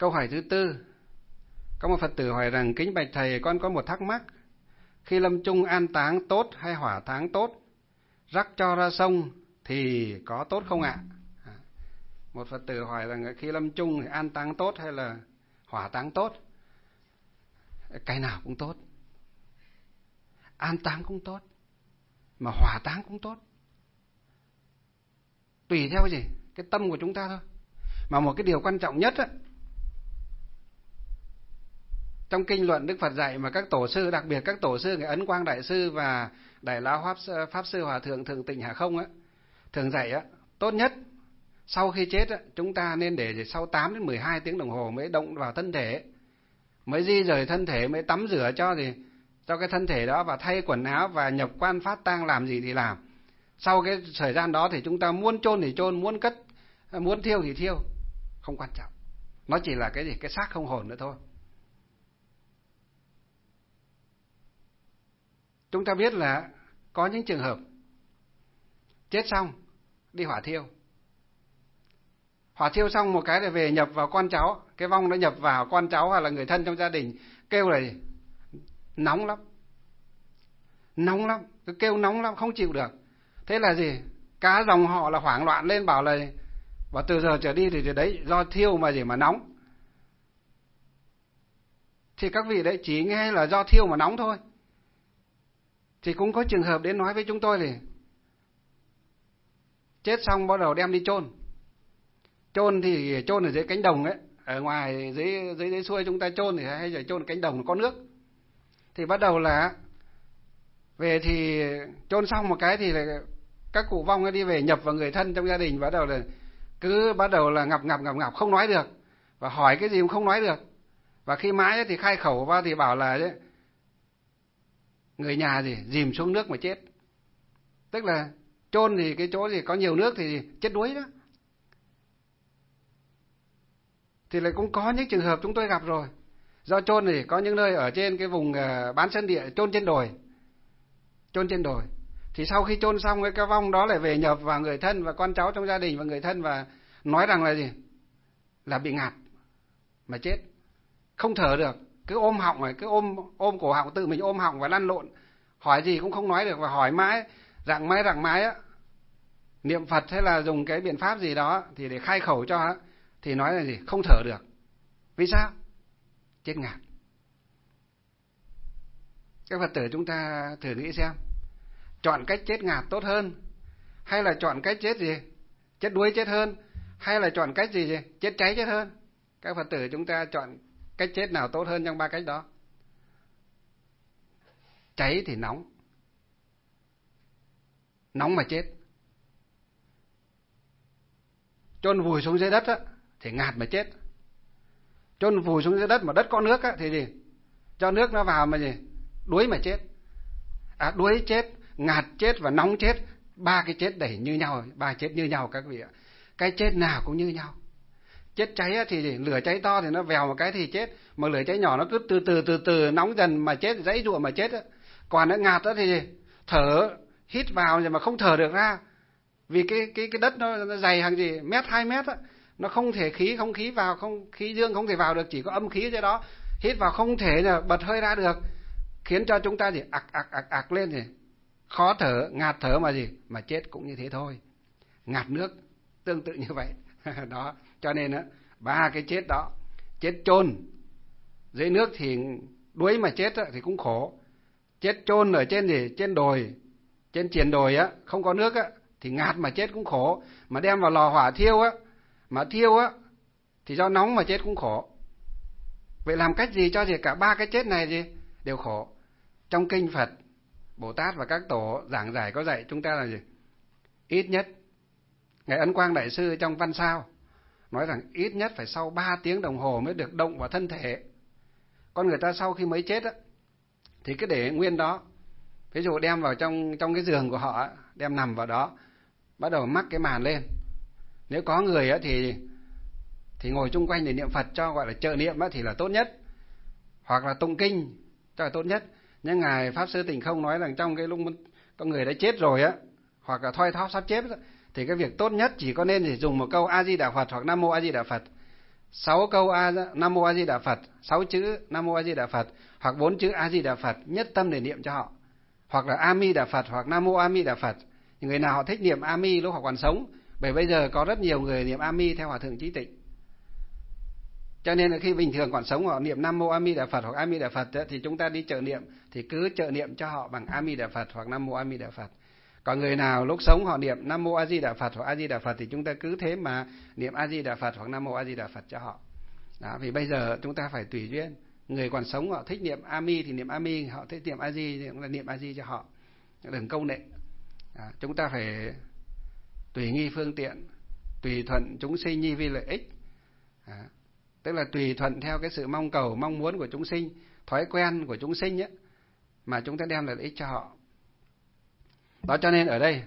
Câu hỏi thứ tư, có một Phật tử hỏi rằng: kính bạch thầy, con có một thắc mắc. Khi lâm chung an táng tốt hay hỏa táng tốt? Rắc cho ra sông thì có tốt không ạ? Một Phật tử hỏi rằng khi lâm chung thì an táng tốt hay là hỏa táng tốt? Cái nào cũng tốt. An táng cũng tốt, mà hỏa táng cũng tốt. Tùy theo gì? Cái tâm của chúng ta thôi. Mà một cái điều quan trọng nhất á, trong kinh luận Đức Phật dạy mà các tổ sư, đặc biệt các tổ sư người Ấn Quang Đại Sư và Đại Lão Pháp Sư Hòa Thượng Thượng Tịnh Hà Không á, thường dạy á, tốt nhất sau khi chết á, chúng ta nên để sau 8 đến 12 tiếng đồng hồ mới động vào thân thể, mới di rời thân thể, mới tắm rửa cho cái thân thể đó và thay quần áo và nhập quan phát tang, làm gì thì làm. Sau cái thời gian đó thì chúng ta muốn chôn thì chôn, muốn cất, muốn thiêu thì thiêu, không quan trọng. Nó chỉ là cái gì? Cái xác không hồn nữa thôi. Chúng ta biết là có những trường hợp chết xong đi hỏa thiêu. Hỏa thiêu xong một cái là về nhập vào con cháu, cái vong nó nhập vào con cháu hoặc là người thân trong gia đình, kêu là gì? Nóng lắm. Nóng lắm, cứ kêu nóng lắm, không chịu được. Thế là gì? Cả dòng họ là hoảng loạn lên, bảo từ giờ trở đi thì đấy do thiêu mà gì mà nóng. Thì các vị đấy chỉ nghe là do thiêu mà nóng thôi. Thì cũng có trường hợp đến nói với chúng tôi thì chết xong bắt đầu đem đi chôn. Chôn thì chôn ở dưới cánh đồng ấy, ở ngoài dưới xuôi chúng ta chôn thì hay là chôn cánh đồng có nước. Thì bắt đầu là về thì chôn xong một cái thì là các cụ vong đi về nhập vào người thân trong gia đình, bắt đầu là ngập không nói được, và hỏi cái gì cũng không nói được. Và khi mãi thì khai khẩu vào thì bảo là người nhà dìm xuống nước mà chết. Tức là chôn thì cái chỗ gì có nhiều nước thì chết đuối đó. Thì lại cũng có những trường hợp chúng tôi gặp rồi. Do chôn thì có những nơi ở trên cái vùng bán sơn địa chôn trên đồi. Chôn trên đồi. Thì sau khi chôn xong cái vong đó lại về nhập vào người thân và con cháu trong gia đình và người thân, và nói rằng là gì? Là bị ngạt mà chết. Không thở được, cứ ôm họng rồi, cứ ôm cổ họng, tự mình ôm họng và lăn lộn. Hỏi gì cũng không nói được, và hỏi mãi, rạng mãi á, niệm Phật hay là dùng cái biện pháp gì đó thì để khai khẩu cho á, thì nói là gì? Không thở được. Vì sao? Chết ngạt. Các Phật tử chúng ta thử nghĩ xem, chọn cách chết ngạt tốt hơn, hay là chọn cách chết gì? Chết đuối chết hơn, hay là chọn cách gì? Chết cháy chết hơn? Các Phật tử chúng ta chọn cách chết nào tốt hơn trong ba cách đó? Cháy thì nóng mà chết. Chôn vùi xuống dưới đất á, thì ngạt mà chết. Chôn vùi xuống dưới đất mà đất có nước á, thì gì? Cho nước nó vào mà gì? Đuối mà chết. Đuối chết, ngạt chết và nóng chết. Ba cái chết đẩy như nhau, ba chết như nhau các vị ạ. Cái chết nào cũng như nhau. Chết cháy á, thì lửa cháy to thì nó vèo một cái thì chết, mà lửa cháy nhỏ nó cứ từ từ nóng dần mà chết, dãy giụa mà chết á. Còn nó ngạt á thì gì? Thở, hít vào rồi mà không thở được ra. Vì cái đất nó dày hàng gì? 1-2 mét á, nó không thể không khí vào, khí dương không thể vào được, chỉ có âm khí dưới đó. Hít vào không thể là bật hơi ra được, khiến cho chúng ta gì? Ạc lên gì? Khó thở, ngạt thở mà gì? Mà chết cũng như thế thôi. Ngạt nước tương tự như vậy. Đó, cho nên á, ba cái chết đó, chết chôn dưới nước thì đuối mà chết á, thì cũng khổ. Chết chôn ở trên gì? Trên đồi, trên triền đồi á, không có nước á, thì ngạt mà chết cũng khổ. Mà đem vào lò hỏa thiêu á, thì do nóng mà chết cũng khổ. Vậy làm cách gì cho gì cả ba cái chết này gì đều khổ? Trong kinh Phật, Bồ Tát và các tổ giảng giải có dạy chúng ta là gì? Ít nhất, Ngài Ấn Quang Đại Sư trong Văn Sao nói rằng ít nhất phải sau 3 tiếng đồng hồ mới được động vào thân thể. Con người ta sau khi mới chết á, thì cứ để nguyên đó. Ví dụ đem vào trong cái giường của họ, đem nằm vào đó, bắt đầu mắc cái màn lên. Nếu có người á thì ngồi chung quanh để niệm Phật cho, gọi là trợ niệm á, thì là tốt nhất. Hoặc là tụng kinh cho là tốt nhất. Nhưng Ngài Pháp Sư Tịnh Không nói rằng trong cái lúc con người đã chết rồi á, hoặc là thoi thóp sắp chết á, thì cái việc tốt nhất chỉ có nên dùng một câu A Di Đà Phật hoặc Nam Mô A Di Đà Phật. 6 câu Nam Mô A Di Đà Phật, 6 chữ Nam Mô A Di Đà Phật, hoặc 4 chữ A Di Đà Phật, nhất tâm để niệm cho họ. Hoặc là A Mi Đà Phật, hoặc Nam Mô A Mi Đà Phật. Người nào họ thích niệm A Mi lúc họ còn sống, bởi bây giờ có rất nhiều người niệm A Mi theo Hòa Thượng Chí Tịnh. Cho nên là khi bình thường còn sống họ niệm Nam Mô A Mi Đà Phật hoặc A Mi Đà Phật thì chúng ta đi trợ niệm thì cứ trợ niệm cho họ bằng A Mi Đà Phật hoặc Nam Mô A Mi Đà Phật. Còn người nào lúc sống họ niệm Nam Mô A Di Đà Phật hoặc A Di Đà Phật thì chúng ta cứ thế mà niệm A Di Đà Phật hoặc Nam Mô A Di Đà Phật cho họ. Đó, vì bây giờ chúng ta phải tùy duyên. Người còn sống họ thích niệm A Mi thì niệm A Mi, họ thích niệm A Di thì cũng là niệm A Di cho họ. Đừng câu nệ. Chúng ta phải tùy nghi phương tiện, tùy thuận chúng sinh nhi vi lợi ích. Tức là tùy thuận theo cái sự mong cầu, mong muốn của chúng sinh, thói quen của chúng sinh ấy, mà chúng ta đem lợi ích cho họ. Đó cho nên ở đây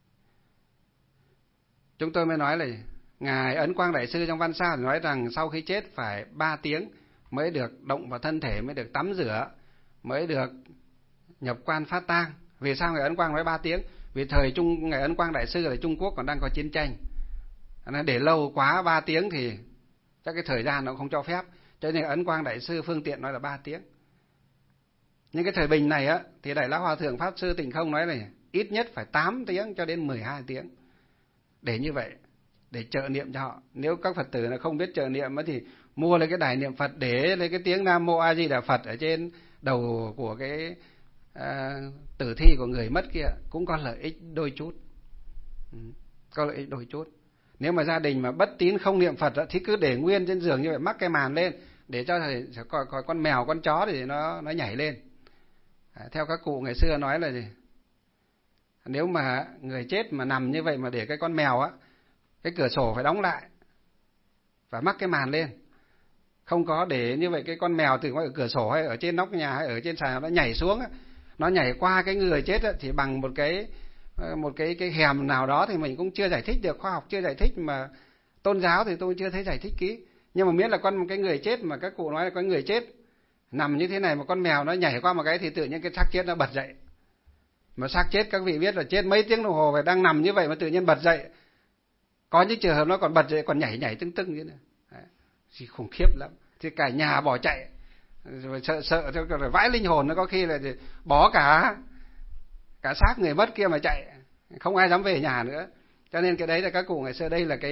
chúng tôi mới nói là Ngài Ấn Quang Đại Sư trong Văn Sao nói rằng sau khi chết phải 3 tiếng mới được động vào thân thể, mới được tắm rửa, mới được nhập quan phát tang. Vì sao Ngài Ấn Quang nói 3 tiếng? Vì thời Ngài Ấn Quang Đại Sư ở Trung Quốc còn đang có chiến tranh. Để lâu quá 3 tiếng thì chắc cái thời gian nó không cho phép. Cho nên Ấn Quang Đại Sư phương tiện nói là 3 tiếng. Nhưng cái thời bình này á thì Đại Lão Hòa Thượng Pháp Sư Tịnh Không nói này ít nhất phải 8 tiếng cho đến 12 tiếng. Để như vậy, để trợ niệm cho họ. Nếu các Phật tử là không biết trợ niệm thì mua lấy cái đài niệm Phật, để lấy cái tiếng Nam Mô A Di Đà Phật ở trên đầu của cái tử thi của người mất kia, cũng có lợi ích đôi chút. Có lợi ích đôi chút. Nếu mà gia đình mà bất tín không niệm Phật thì cứ để nguyên trên giường như vậy, mắc cái màn lên để cho coi con mèo con chó thì nó nhảy lên. Theo các cụ ngày xưa nói là gì? Nếu mà người chết mà nằm như vậy mà để cái con mèo á, cái cửa sổ phải đóng lại và mắc cái màn lên. Không có để như vậy cái con mèo từ ngoài cửa sổ hay ở trên nóc nhà hay ở trên sàn nó nhảy xuống á, nó nhảy qua cái người chết á, thì bằng một cái hèm nào đó thì mình cũng chưa giải thích được, khoa học chưa giải thích, mà tôn giáo thì tôi chưa thấy giải thích kỹ. Nhưng mà miễn là cái người chết mà các cụ nói là có người chết nằm như thế này mà con mèo nó nhảy qua một cái thì tự nhiên cái xác chết nó bật dậy. Mà xác chết các vị biết là chết mấy tiếng đồng hồ phải đang nằm như vậy mà tự nhiên bật dậy. Có những trường hợp nó còn bật dậy còn nhảy tưng tưng như này. Thì khủng khiếp lắm. Thì cả nhà bỏ chạy. Rồi sợ rồi vãi linh hồn, nó có khi là bỏ cả xác người mất kia mà chạy, không ai dám về nhà nữa. Cho nên cái đấy là các cụ ngày xưa, đây là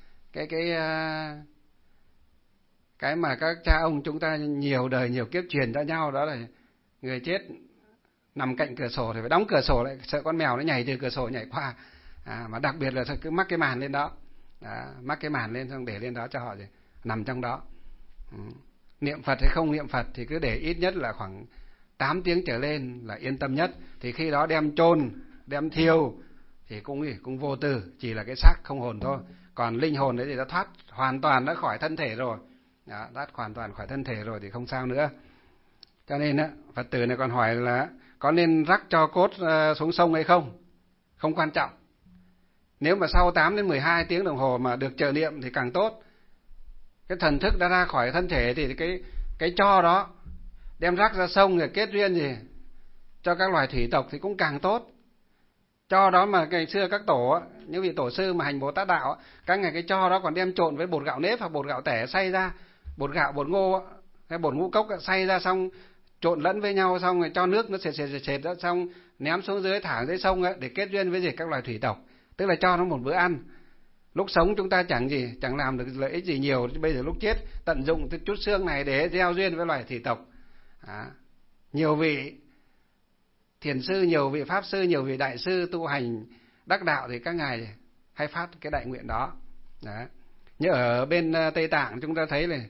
cái mà các cha ông chúng ta nhiều đời nhiều kiếp truyền cho nhau, đó là người chết nằm cạnh cửa sổ thì phải đóng cửa sổ lại, sợ con mèo nó nhảy từ cửa sổ nhảy qua. Mà đặc biệt là cứ mắc cái màn lên đó. Mắc cái màn lên xong để lên đó cho họ thì nằm trong đó. Niệm Phật hay không niệm Phật thì cứ để ít nhất là khoảng 8 tiếng trở lên là yên tâm nhất. Thì khi đó đem chôn, đem thiêu thì cũng vô tư, chỉ là cái xác không hồn thôi. Còn linh hồn đấy thì đã thoát hoàn toàn đã khỏi thân thể rồi. Thoát hoàn toàn khỏi thân thể rồi thì không sao nữa. Cho nên á, Phật tử này còn hỏi là có nên rắc cho cốt xuống sông hay không? Không quan trọng. Nếu mà sau 8 đến 12 tiếng đồng hồ mà được trợ niệm thì càng tốt. Cái thần thức đã ra khỏi thân thể thì cái tro đó đem rắc ra sông rồi kết duyên gì cho các loài thủy tộc thì cũng càng tốt. Tro đó mà ngày xưa các tổ, những vị tổ sư mà hành Bồ Tát đạo, các ngày cái tro đó còn đem trộn với bột gạo nếp hoặc bột gạo tẻ xay ra, bột gạo, bột ngô hay bột ngũ cốc xay ra xong trộn lẫn với nhau, xong rồi cho nước nó sệt ra, xong ném xuống dưới, thả dưới sông để kết duyên với các loài thủy tộc. Tức là cho nó một bữa ăn. Lúc sống chúng ta chẳng làm được lợi ích gì nhiều, bây giờ lúc chết tận dụng chút xương này để gieo duyên với loài thủy tộc. Nhiều vị thiền sư, nhiều vị pháp sư, nhiều vị đại sư tu hành đắc đạo thì các ngài hay phát cái đại nguyện đó. Như ở bên Tây Tạng chúng ta thấy là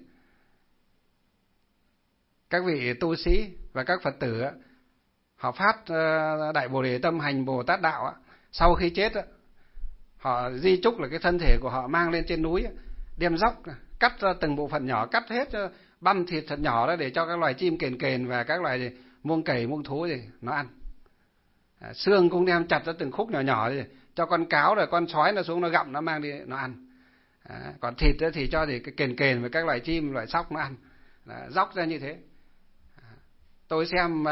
các vị tu sĩ và các Phật tử họ phát đại Bồ Đề tâm hành Bồ Tát đạo, sau khi chết họ di chúc là cái thân thể của họ mang lên trên núi, đem dốc cắt ra từng bộ phận nhỏ, cắt hết, băm thịt thật nhỏ đó để cho các loài chim kền và các loài muông cầy muông thú thì nó ăn. Xương cũng đem chặt ra từng khúc nhỏ nhỏ thì cho con cáo rồi con sói nó xuống nó gặm, nó mang đi nó ăn. Còn thịt thì cho thì cái kền với các loài chim, loài sóc nó ăn. Dốc ra như thế. Tôi xem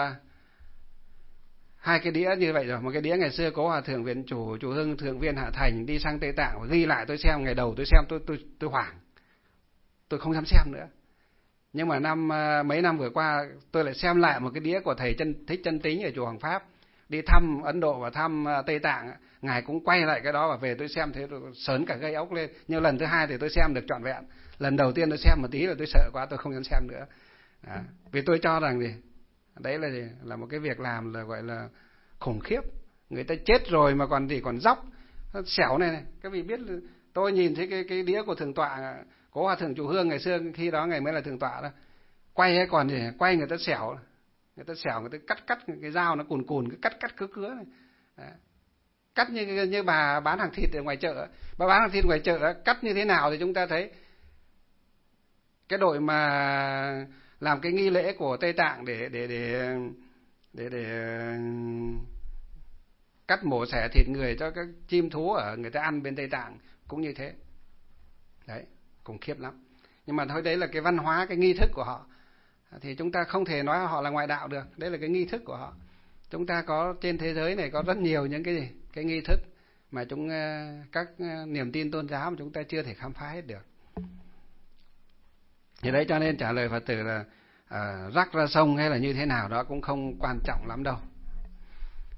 2 cái đĩa như vậy rồi. Một cái đĩa ngày xưa có Hòa Thượng Viện Chủ Hưng, Thượng Viên Hạ Thành đi sang Tây Tạng và ghi lại. Tôi xem ngày đầu tôi xem tôi hoảng. tôi không dám xem nữa. Nhưng mà mấy năm vừa qua tôi lại xem lại một cái đĩa của thầy Thích Chân Tính ở chùa Hoàng Pháp, đi thăm Ấn Độ và thăm Tây Tạng. Ngài cũng quay lại cái đó và về tôi xem thế tôi sớn cả gây ốc lên. Nhưng lần thứ hai thì tôi xem được trọn vẹn. Lần đầu tiên tôi xem một tí là tôi sợ quá, tôi không dám xem nữa. Vì tôi cho rằng gì, đấy là một cái việc làm là gọi là khủng khiếp. Người ta chết rồi mà còn dóc xẻo này. Các vị biết, tôi nhìn thấy cái đĩa của thượng tọa Cố Hòa Thượng Chùa Hương ngày xưa, khi đó ngày mới là thượng tọa đó, quay còn gì, quay người ta xẻo, người ta cắt cái dao nó cùn cứ cắt cứa này. Cắt như bà bán hàng thịt ở ngoài chợ. Bà bán hàng thịt ngoài chợ cắt như thế nào thì chúng ta thấy. Cái đội mà làm cái nghi lễ của Tây Tạng để cắt mổ xẻ thịt người cho các chim thú ở người ta ăn bên Tây Tạng cũng như thế. Đấy, khủng khiếp lắm. Nhưng mà thôi, đấy là cái văn hóa, cái nghi thức của họ. Thì chúng ta không thể nói họ là ngoại đạo được. Đấy là cái nghi thức của họ. Chúng ta có trên thế giới này có rất nhiều những cái nghi thức mà các niềm tin tôn giáo mà chúng ta chưa thể khám phá hết được. Thì đấy, cho nên trả lời Phật tử là rắc ra sông hay là như thế nào đó cũng không quan trọng lắm đâu.